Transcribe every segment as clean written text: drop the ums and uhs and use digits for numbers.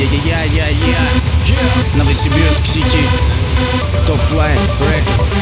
Новосибирск Сити, Топ-Лайн Рекордс.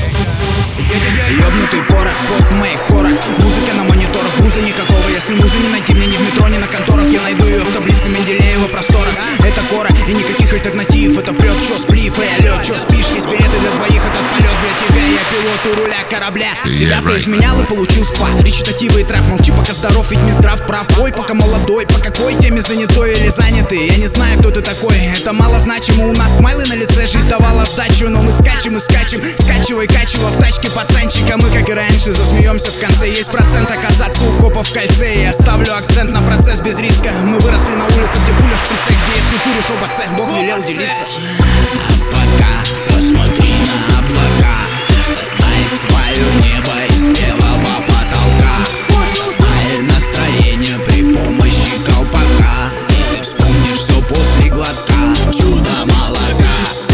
Ёбнутый порох, под в моих порах. Музыка на мониторах, груза никакого. Если музы не найти мне ни в метро, ни на конторах, я найду ее в таблице Менделеева просторах. Это кора и никаких альтернатив. Это прет, чё сплив, алло, чё спишь? Есть билеты для двоих, этот полет для тебя. Я пилот у руля корабля. Себя поизменял и получил спад. Речитативы и трэп, молчи, пока здоров, ведь не здрав, прав. Ой, пока молодой, по какой теме занятой или занятый? Я не знаю, кто ты такой, это мало значимо. У нас смайлы на лице, жизнь давала сдачу. Но мы скачем и скачем, скачивай, качево в тачке пацанчика. Мы, как и раньше, засмеемся в конце. Есть процент оказаться у копа в кольце. Я ставлю акцент на процесс без риска. Мы выросли на улице, где пуля в шприце, где если куришь оба цех, Бог велел делиться. А пока посмотри на облака, создай свое небо из белого потолка. Создай настроение при помощи колпака, и ты вспомнишь все после глотка чудо молока.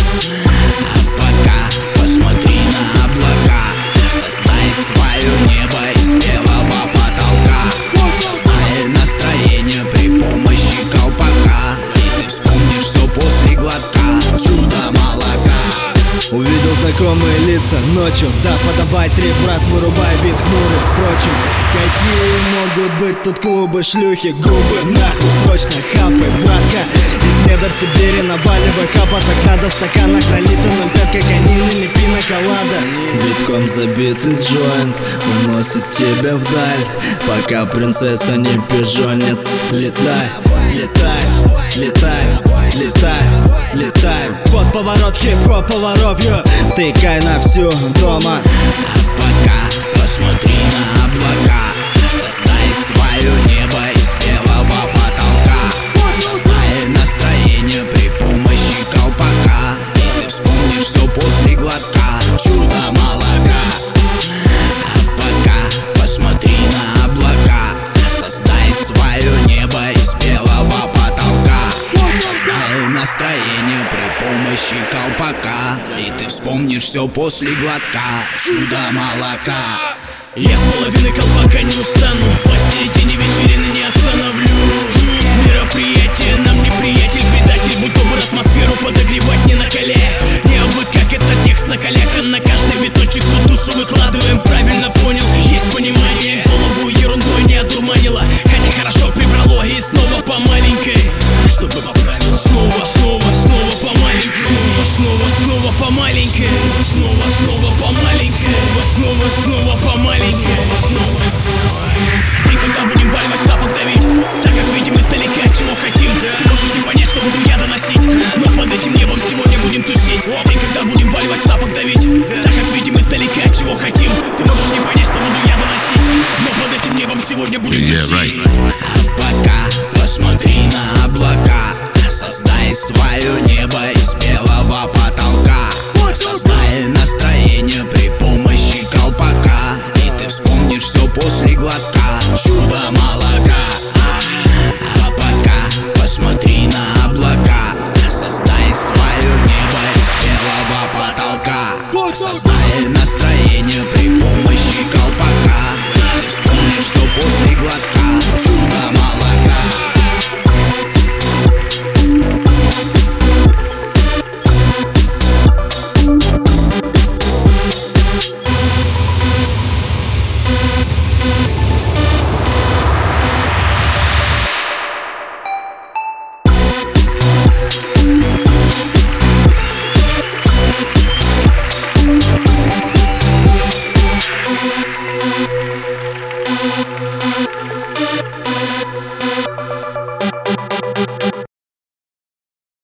А пока посмотри на облака, создай свое небо из белого потолка. Создай настроение при помощи колпака, и ты вспомнишь все после глотка чудо молока. Увидел знакомые лица ночью. Да, подавай три, брат, вырубай вид хмурых. Впрочем, какие могут быть тут клубы, шлюхи, губы? Нахуй срочно хапай, братка. Из недр Сибири наваливай хапа. Так надо в стаканах налито 0,5 кокаин или пиноколада. Битком забитый джойнт уносит тебя вдаль, пока принцесса не пижонит. Летай, летай, летай, летай, летай. Под поворот хип-хоп поворовью, тыкай на всю дома. А пока посмотри на облака, создай свое небо из белого потолка. Создай настроение при помощи колпака, и ты вспомнишь все после глотка чудо молока. А пока посмотри на облака, создай свое небо из белого потолка. Создай настроение при помощи колпака, и ты вспомнишь все после глотка чудо молока. Я с половины колпака не устану, посередине вечерины не остановлю. Мероприятие нам не приятель, предатель, будь добр атмосферу подогревать, не накаляя. Не абы как это текст накалякан, на каждый биточек тут душу выкладываем. Правильно понял, есть понимание, голову ерундой не одурманило. Хотя хорошо прибрало и снова по маленькой, чтобы поправил. Снова, снова, снова по маленькой. Снова, снова по маленькой. Снова, снова по маленькой. Снова, снова по маленькой. Снова. День, когда будем валивать, в тапок давить, так как видим издалека, чего хотим. Ты можешь не понять, что буду я доносить, но под этим небом сегодня будем тусить. День, когда будем валивать, в тапок давить, так как видим издалека, чего хотим. Ты можешь не понять, что буду я доносить, но под этим небом сегодня будем тусить.